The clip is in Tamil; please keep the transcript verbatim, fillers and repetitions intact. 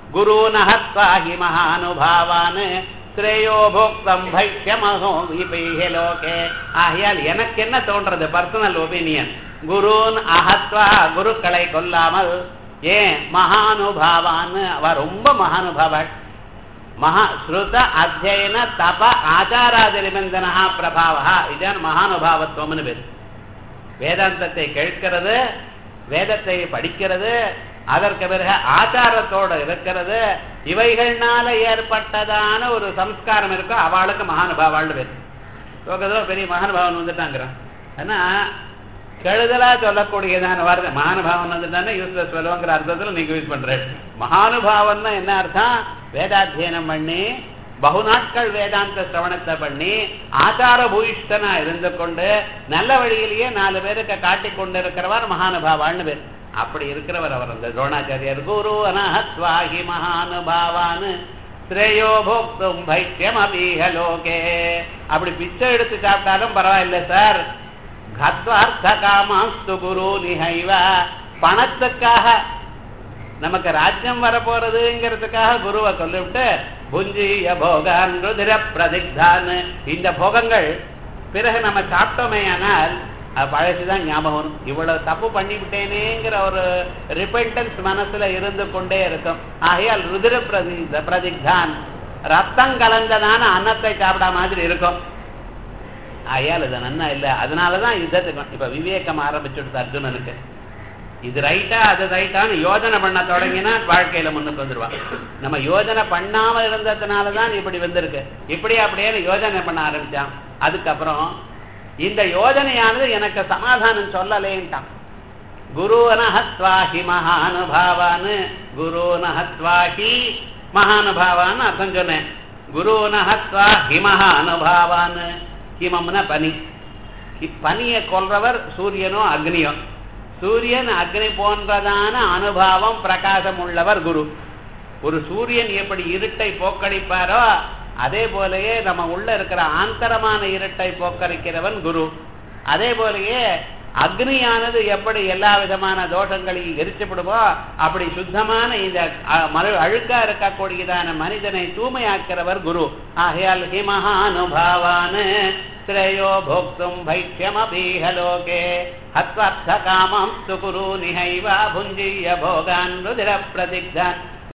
குருன ஹத்வா ஹி மகானுபாவான் ஸ்ரேயோ போக்தம் பைஷ்யமஹோ விபைஹ லோகே. ஆகையால் எனக்கு என்ன தோன்றது, பர்சனல் ஒபீனியன், குருன் அஹத்வா குருக்களை கொல்லாமல், ஏன் மகானுபாவான் அவ ரொம்ப மகானுபாவள், மகா ஸ்ருத அத்தியன தப ஆச்சாராதி நிபந்தனா பிரபாவா, இதான் மகானுபாவத்துவம்னு பேர். வேதாந்தத்தை கேட்கிறது, வேதத்தை படிக்கிறது, அதற்கு பிறகு ஆச்சாரத்தோடு இருக்கிறது, இவைகள்னால ஏற்பட்டதான ஒரு சம்ஸ்காரம் இருக்கோ அவளுக்கு மகானுபாவாள் பேர். பெரிய மகானுபாவன் வந்துட்டாங்கிறான். ஆனா கெழுதலா சொல்லக்கூடியதான வார்த்தை மகானுபாவன் வந்துட்டான்னா யூஸ்லெஸ் சொல்லுவாங்கிற அர்த்தத்துல நீங்க யூஸ் பண்ற. மகானுபாவன்னா என்ன அர்த்தம், வேதாத்தியனம் பண்ணி பகு நாட்கள் வேதாந்த சிரவணத்தை பண்ணி ஆச்சார பூயிஷ்டனா இருந்து கொண்டு நல்ல வழியிலேயே நாலு பேருக்கு காட்டி கொண்டு இருக்கிறவர் மகானுபாவான்னு பேர். அப்படி இருக்கிறவர் அவர் அந்த துரோணாச்சாரியார். குரு அனஹத்வாஹி மகானுபாவான் ஸ்ரேயோ போக்தும் பைஷ்யம் அபீஹ லோகே. அப்படி பிச்சை எடுத்து சாப்பிட்டாலும் பரவாயில்லை சார், கத்வார்த்த காமாஸ்து குரு நிஹைவ, பணத்துக்காக நமக்கு ராஜ்யம் வரப்போறதுங்கிறதுக்காக குருவை சொல்லிவிட்டு புஞ்சிய போகான் ருதிர பிரதிக்தான், இந்த போகங்கள் பிறகு நம்ம சாப்பிட்டோமே ஆனால் அது பழசுதான் ஞாபகம் வரும். இவ்வளவு தப்பு பண்ணிவிட்டேனேங்கிற ஒரு ரிப்பெண்டன்ஸ் மனசுல இருந்து கொண்டே இருக்கும். ஆகையால் ருதிர பிரதி பிரதிக்தான் ரத்தம் கலந்ததான அன்னத்தை சாப்பிட மாதிரி இருக்கும். ஆகையால் இது நன்னா இல்லை. அதனாலதான் யுத்தத்துக்கு இப்ப விவேகம் ஆரம்பிச்சுடுது அர்ஜுனனுக்கு. இது ரைட்டா அது ரைட்டான்னு யோஜனை பண்ண தொடங்கினா வாழ்க்கையில முன்னுக்கு வந்துருவா. நம்ம யோஜனை பண்ணாம இருந்ததுனாலதான் இப்படி வந்திருக்கு. இப்படி அப்படியே யோஜனை பண்ண ஆரம்பிச்சான். அதுக்கப்புறம் இந்த யோஜனையானது எனக்கு சமாதானம் சொல்லலேன்ட்டான். குரு நஹத்வாஹி மகானுபாவான், குரு நஹத்வாஹி மகானுபாவான்னு அர்த்தம் சொன்னேன். குரு நஹத்வாஹி மகானுபாவான், ஹிமம்னா பனி. பனியை கொல்றவர் சூரியனோ அக்னியோ. சூரியன் அக்னி போன்றதான அனுபவம் பிரகாசம் உள்ளவர் குரு. ஒரு சூரியன் எப்படி இருட்டை போக்கடிப்பாரோ அதே போலயே நம்ம உள்ள இருக்கிற ஆந்தரமான இருட்டை போக்கடிக்கிறவன் குரு. அதே போலயே அக்னியானது எப்படி எல்லா விதமான தோஷங்களையும் எரிச்சுப்படுவோ அப்படி சுத்தமான இந்த மறு அழுக்கா இருக்கக்கூடியதான மனிதனை தூய்மையாக்கிறவர் குரு. ஆகையால் ஹிமஹானுபாவான் ஸ்ரேயோ போக்தும் பைஷ்யம் அபீஹ லோகே ஹத்வர்த்த காமம் குரு நிஹைவ புஞ்சிய போகான் ருதிர பிரதிக்தான்